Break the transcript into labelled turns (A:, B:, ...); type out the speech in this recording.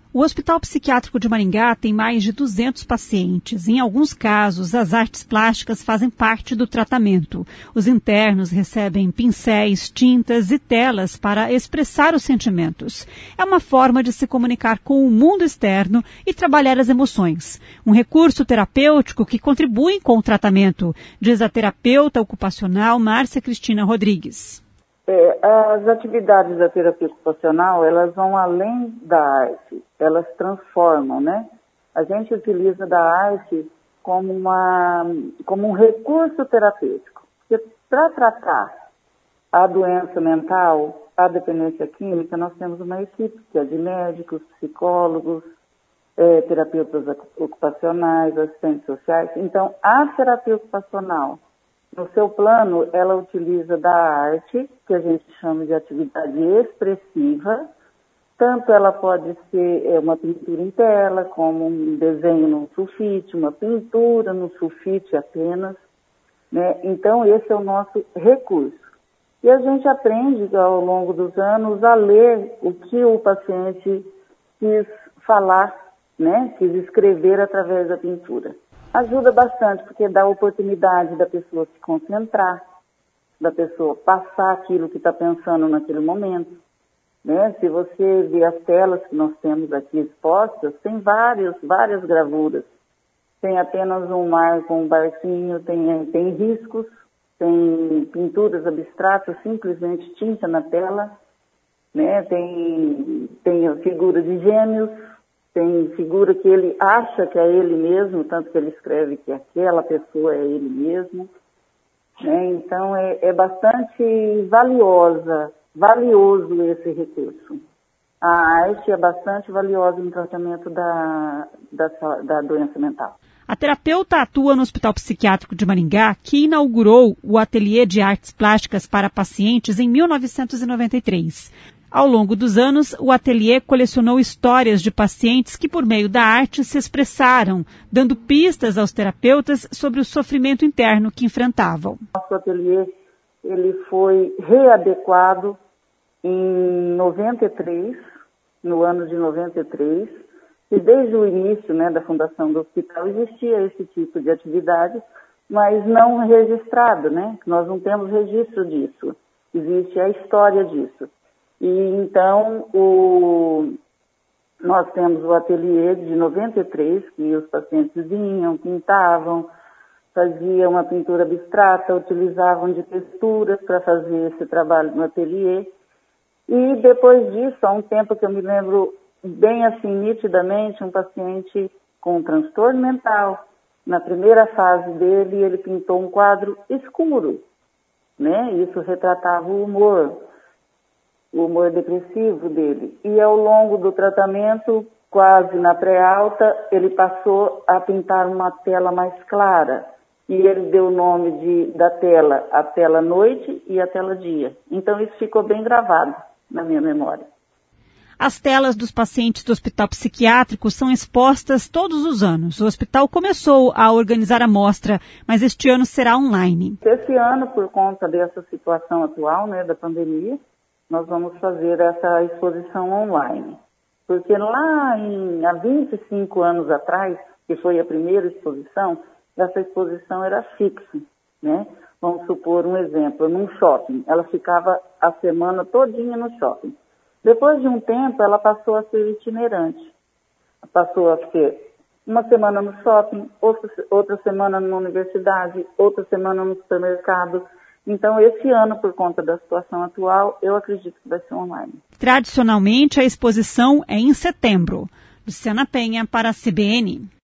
A: O Hospital Psiquiátrico de Maringá tem mais de 200 pacientes. Em alguns casos, as artes plásticas fazem parte do tratamento. Os internos recebem pincéis, tintas e telas para expressar os sentimentos. É uma forma de se comunicar com o mundo externo e trabalhar as emoções. Um recurso terapêutico que contribui com o tratamento, diz a terapeuta ocupacional Márcia Cristina Rodrigues.
B: As atividades da terapia ocupacional, elas vão além da arte, elas transformam, né? A gente utiliza da arte como um recurso terapêutico. Porque para tratar a doença mental, a dependência química, nós temos uma equipe que é de médicos, psicólogos, terapeutas ocupacionais, assistentes sociais. Então, a terapia ocupacional, no seu plano, ela utiliza da arte, que a gente chama de atividade expressiva. Tanto ela pode ser uma pintura em tela, como um desenho no sulfite, uma pintura no sulfite apenas, né? Então, esse é o nosso recurso. E a gente aprende, ao longo dos anos, a ler o que o paciente quis falar, né? Quis escrever através da pintura. Ajuda bastante, porque dá a oportunidade da pessoa se concentrar, da pessoa passar aquilo que está pensando naquele momento, né? Se você ver as telas que nós temos aqui expostas, tem várias gravuras. Tem apenas um mar com um barquinho, tem riscos, tem pinturas abstratas, simplesmente tinta na tela, né? Tem a figura de gêmeos, tem figura que ele acha que é ele mesmo, tanto que ele escreve que aquela pessoa é ele mesmo, né? Então é bastante valioso esse recurso. A arte é bastante valiosa no tratamento da doença mental.
A: A terapeuta atua no Hospital Psiquiátrico de Maringá, que inaugurou o Ateliê de Artes Plásticas para Pacientes em 1993. Ao longo dos anos, o ateliê colecionou histórias de pacientes que, por meio da arte, se expressaram, dando pistas aos terapeutas sobre o sofrimento interno que enfrentavam.
B: Nosso ateliê ele foi readequado em 93, no ano de 93, e desde o início, né, da fundação do hospital existia esse tipo de atividade, mas não registrado, né? Nós não temos registro disso, existe a história disso. E então, nós temos o ateliê de 93, que os pacientes vinham, pintavam, faziam uma pintura abstrata, utilizavam de texturas para fazer esse trabalho no ateliê. E depois disso, há um tempo que eu me lembro bem assim, nitidamente, um paciente com um transtorno mental. Na primeira fase dele, ele pintou um quadro escuro, né? Isso retratava o humor depressivo dele. E ao longo do tratamento, quase na pré-alta, ele passou a pintar uma tela mais clara. E ele deu o nome da tela, a tela noite e a tela dia. Então isso ficou bem gravado na minha memória.
A: As telas dos pacientes do Hospital Psiquiátrico são expostas todos os anos. O hospital começou a organizar a mostra, mas este ano será online.
B: Esse ano, por conta dessa situação atual, né, da pandemia, nós vamos fazer essa exposição online. Porque lá há 25 anos atrás, que foi a primeira exposição, essa exposição era fixa, né? Vamos supor um exemplo, num shopping. Ela ficava a semana todinha no shopping. Depois de um tempo, ela passou a ser itinerante. Passou a ser uma semana no shopping, outra semana na universidade, outra semana no supermercado. Então, esse ano, por conta da situação atual, eu acredito que vai ser online.
A: Tradicionalmente, a exposição é em setembro. Luciana Penha, para a CBN.